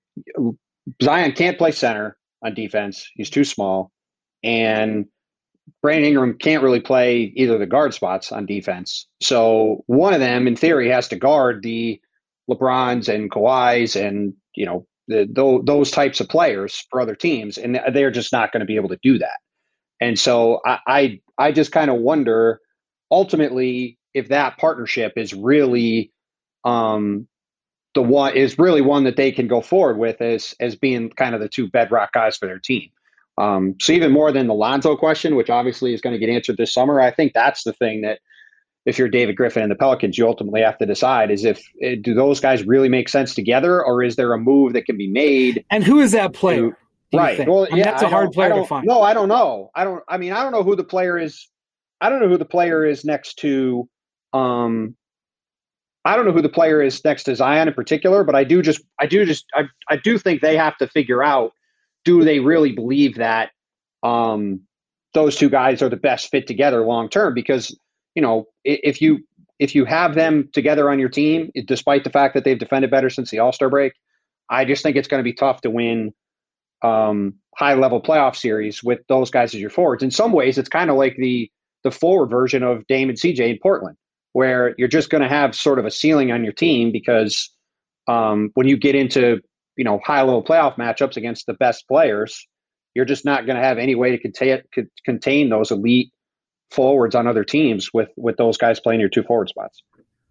Zion can't play center on defense. He's too small. And Brandon Ingram can't really play either of the guard spots on defense. So one of them, in theory, has to guard the LeBrons and Kawhis and, you know, the, the, those types of players for other teams. And they're just not going to be able to do that. And so I, I, I just kind of wonder, ultimately, if that partnership is really um, – the one is really one that they can go forward with as as being kind of the two bedrock guys for their team. Um, so even more than the Lonzo question, which obviously is going to get answered this summer, I think that's the thing that if you're David Griffin and the Pelicans, you ultimately have to decide is if do those guys really make sense together, or is there a move that can be made? And who is that player? To, right. Well, I mean, yeah, that's a hard player to find. No, I don't know. I don't. I mean, I don't know who the player is. I don't know who the player is next to. Um, I don't know who the player is next to Zion in particular, but I do just, I do just, I, I do think they have to figure out, do they really believe that um, those two guys are the best fit together long term? Because, you know, if you if you have them together on your team, despite the fact that they've defended better since the All-Star break, I just think it's going to be tough to win um, high level playoff series with those guys as your forwards. In some ways, it's kind of like the the forward version of Dame and C J in Portland, where you're just going to have sort of a ceiling on your team because um, when you get into, you know, high-level playoff matchups against the best players, you're just not going to have any way to contain, contain those elite forwards on other teams with, with those guys playing your two forward spots.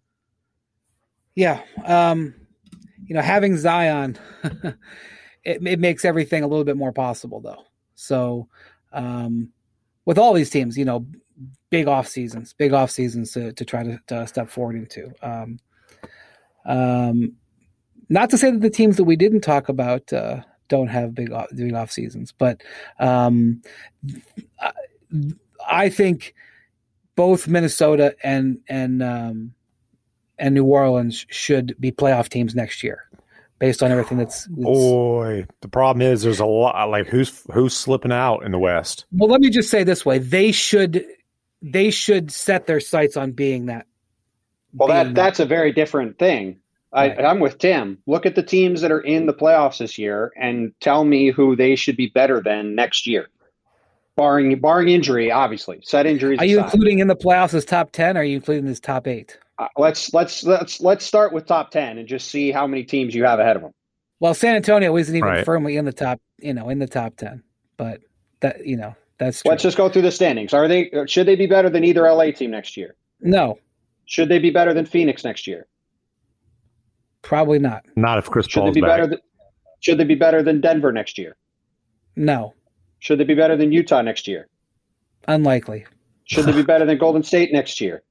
Yeah. Um, you know, having Zion, it, it makes everything a little bit more possible, though. So um, with all these teams, you know, big off seasons, big off seasons to, to try to, to step forward into. Um, um, not to say that the teams that we didn't talk about uh, don't have big off, big off seasons, but um, I, I think both Minnesota and and um, and New Orleans should be playoff teams next year, based on everything that's, that's. Boy, the problem is there's a lot. Like who's who's slipping out in the West? Well, let me just say this way: they should. They should set their sights on being that. Well, being that that's that. a very different thing. Right. I, I'm with Tim. Look at the teams that are in the playoffs this year and tell me who they should be better than next year. Barring barring injury, obviously. Set injuries Are you aside. including in the playoffs as top ten, or are you including as top eight? Uh, let's let's let's let's start with top ten and just see how many teams you have ahead of them. Well, San Antonio isn't even right. firmly in the top, you know, in the top ten. But that, you know, that's true. Let's just go through the standings. Are they should they be better than either L A team next year? No. Should they be better than Phoenix next year? Probably not. Not if Chris should Paul's they be back. better than, should they be better than Denver next year? No. Should they be better than Utah next year? Unlikely. Should they be better than Golden State next year?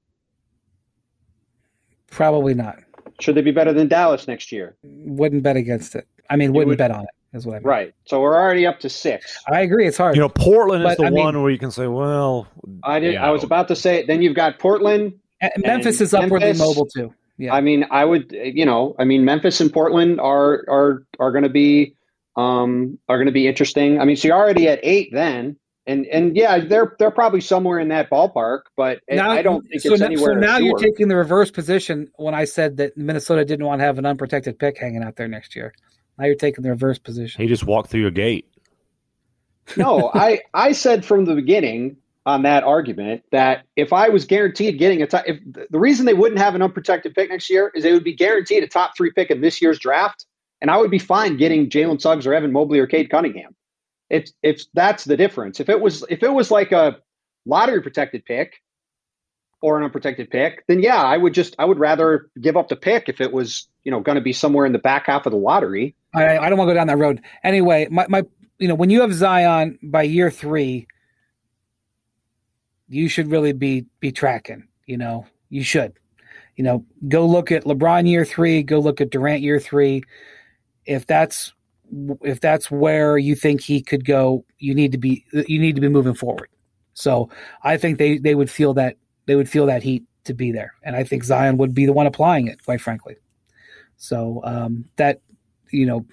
Probably not. Should they be better than Dallas next year? Wouldn't bet against it. I mean, wouldn't would, bet on it, is what I mean. Right. So we're already up to six. I agree. It's hard. You know, Portland but, is the I one mean, where you can say, well. I did. I was about to say, then you've got Portland. And Memphis is upwardly Memphis, mobile, too. Yeah. I mean, I would, you know, I mean, Memphis and Portland are are are going to be um, are going to be interesting. I mean, so you're already at eight then. And and yeah, they're they're probably somewhere in that ballpark, but now, I don't think so it's now, anywhere. So now sure. you're taking the reverse position when I said that Minnesota didn't want to have an unprotected pick hanging out there next year. Now you're taking the reverse position. He just walked through your gate. No, I I said from the beginning on that argument that if I was guaranteed getting a top, if the reason they wouldn't have an unprotected pick next year is they would be guaranteed a top three pick in this year's draft, and I would be fine getting Jalen Suggs or Evan Mobley or Cade Cunningham. It's it's that's the difference. If it was if it was like a lottery protected pick or an unprotected pick, then yeah, I would just I would rather give up the pick if it was, you know, going to be somewhere in the back half of the lottery. I, I don't want to go down that road. Anyway, my, my you know, when you have Zion by year three, you should really be be tracking. You know, you should. You know, go look at LeBron year three, go look at Durant year three. If that's if that's where you think he could go, you need to be you need to be moving forward. So I think they, they would feel that they would feel that heat to be there, and I think Zion would be the one applying it, quite frankly. So um, that you know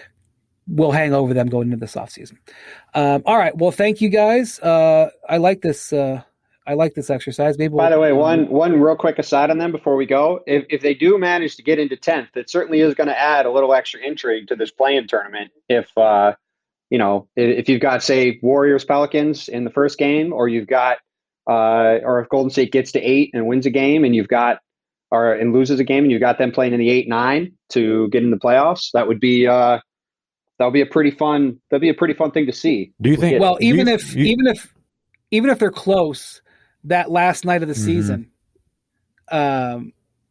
will hang over them going into this offseason. Um, all right, well, thank you guys. Uh, I like this. Uh, I like this exercise. Maybe. We'll, By the way, one one real quick aside on them before we go. If if they do manage to get into tenth, it certainly is going to add a little extra intrigue to this play-in tournament. If uh, you know, if you've got say Warriors Pelicans in the first game, or you've got, uh, or if Golden State gets to eight and wins a game, and you've got, or and loses a game, and you've got them playing in the eight nine to get in the playoffs, that would be uh, that would be a pretty fun. That'd be a pretty fun thing to see. Do you think? Well, even you, if you, even if even if they're close. That last night of the season, mm-hmm. um,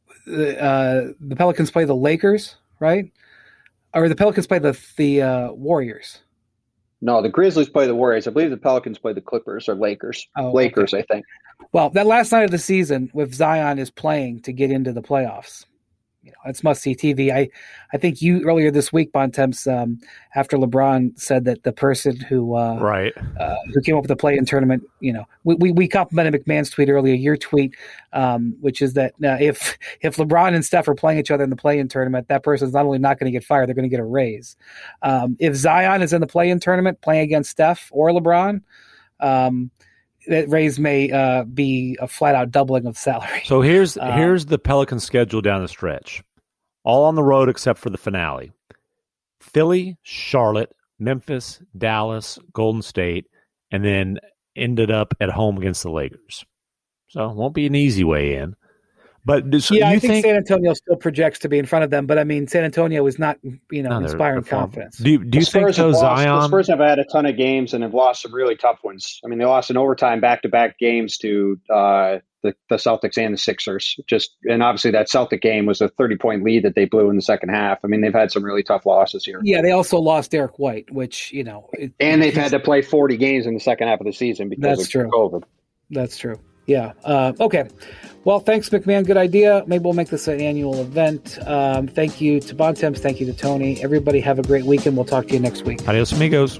uh, the Pelicans play the Lakers, right? Or the Pelicans play the the uh, Warriors. No, the Grizzlies play the Warriors. I believe the Pelicans play the Clippers or Lakers. Oh, Lakers, okay. I think. Well, that last night of the season, with Zion is playing to get into the playoffs. You know, it's must-see T V. I, I think you earlier this week, Bontemps, um, after LeBron said that the person who uh, right uh, who came up with the play-in tournament, you know, we we, we complimented McMahon's tweet earlier, your tweet, um, which is that uh, if if LeBron and Steph are playing each other in the play-in tournament, that person's not only not going to get fired, they're going to get a raise. Um, if Zion is in the play-in tournament playing against Steph or LeBron, um, that raise may uh, be a flat-out doubling of salary. So here's um, here's the Pelicans' schedule down the stretch. All on the road except for the finale. Philly, Charlotte, Memphis, Dallas, Golden State, and then ended up at home against the Lakers. So it won't be an easy way in. But so yeah, you I think, think San Antonio still projects to be in front of them. But I mean, San Antonio is not, you know, no, inspiring confidence. Do you, do you think so, Zion? The Spurs have had a ton of games and have lost some really tough ones. I mean, they lost in overtime back-to-back games to uh, the, the Celtics and the Sixers. Just and obviously that Celtic game was a thirty-point lead that they blew in the second half. I mean, they've had some really tough losses here. Yeah, they also lost Derek White, which you know, it, and they've had to play forty games in the second half of the season because that's of true. COVID. That's true. Yeah. Uh, okay. Well, thanks, McMahon. Good idea. Maybe we'll make this an annual event. Um, thank you to Bontemps. Thank you to Tony. Everybody have a great weekend. We'll talk to you next week. Adios, amigos.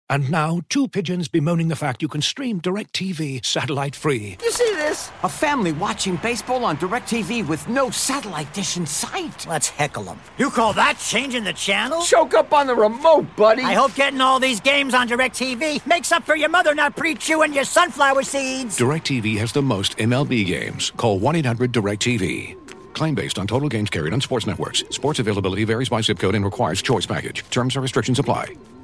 And now, two pigeons bemoaning the fact you can stream DirecTV satellite-free. You see this? A family watching baseball on DirecTV with no satellite dish in sight. Let's heckle them. You call that changing the channel? Choke up on the remote, buddy. I hope getting all these games on DirecTV makes up for your mother not pre-chewing your sunflower seeds. DirecTV has the most M L B games. Call one eight hundred direct T V. Claim based on total games carried on sports networks. Sports availability varies by zip code and requires choice package. Terms and restrictions apply.